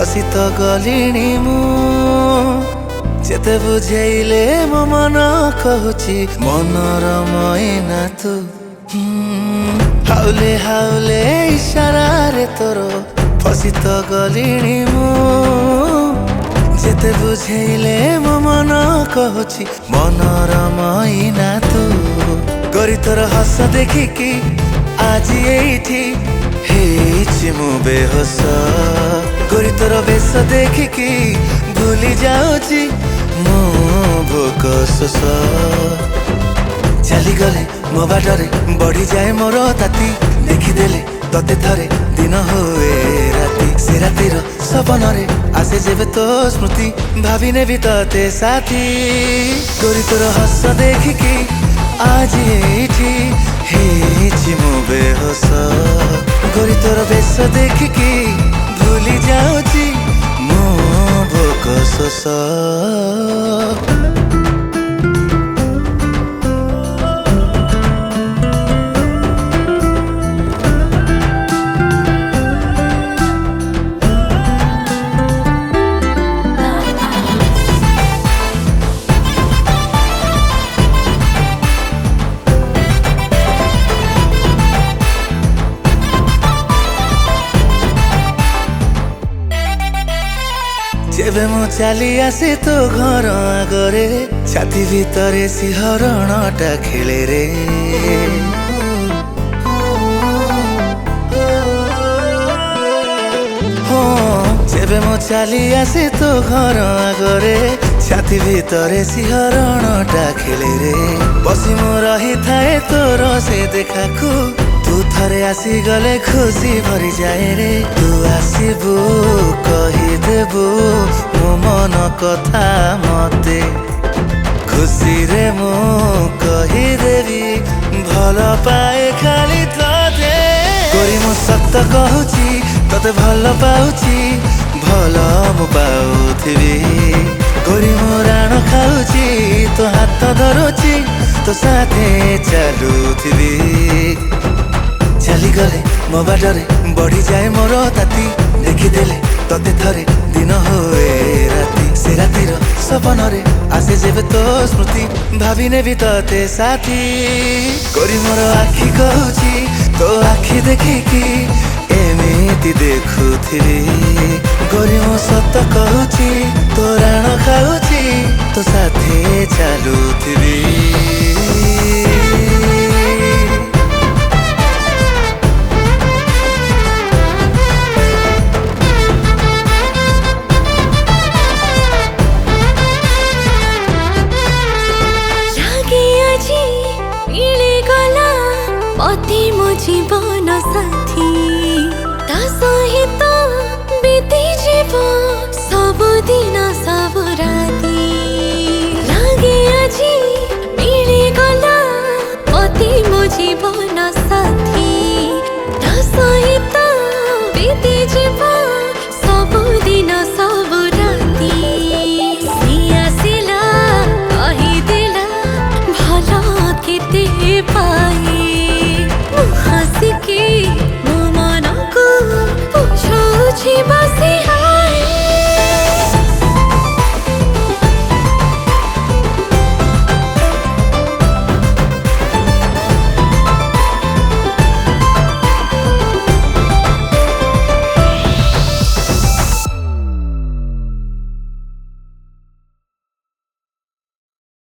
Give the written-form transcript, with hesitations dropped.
फसी तो गलिणी मु जेते बुझेइले मो मन कहूची मनर मैना तू हाउले हाउले इशारा रे तोर फसी तो गलिणी मु जेते बुझेइले मो मन कहूची मनर मैना तू गरी तोर हस देखिकी आज एठी हेछि मु बेहोस गरी तोर बेस देखिकी भूली जाऊची मो भोक शोष चली गले मो बाटरे बढ़ी जाए मोर ताती देखीदेले तते थरे दिन हुए राति से रातिर सपन रे आसे जेबे तो स्मृति भाविने भी तते साथी गोरी तोर हस देखिकी आज एठी हेछि मु बेहोस गोरी तोर बेस देखिकी भूली जाऊची मो भोक शोष जेबे मु चली आसे तो घर आगरे छाती भितरे सिहरणटा खेले रे जेबे मु चली आसे तो घर आगरे छाती भितरे सिहरणटा खेले रे बसी मु रही थाए तोर से देखाकू तू थरे आसी गले खुशी भरी जाए रे तू आसीबू कहीदेबू मो मन कथा मते खुशी रे मु कहीदेवी भल पाए खाली तोते गोरी मु सत कहूची तते भल पाउची भल मु पाउथिबी गोरी मु राण खाउची तो हाथ धरुची तो साथे चालुथिबी चली गले मो बाटरे बढ़ी जाए मोर ताती देखीदेले तते थरे दिन हुए राति से रातिर सपन रे आसे जेबे तो स्मृति भाविने भी तते साथी गोरी मोर आखि कहूची तो आखि देखिकी एमिति देखुथिबी गोरी मो सत कहूची तो राण खाउची तो साथे चालुथिबी अति मो जीवन साथी ता सहित बीती जीव सब दिन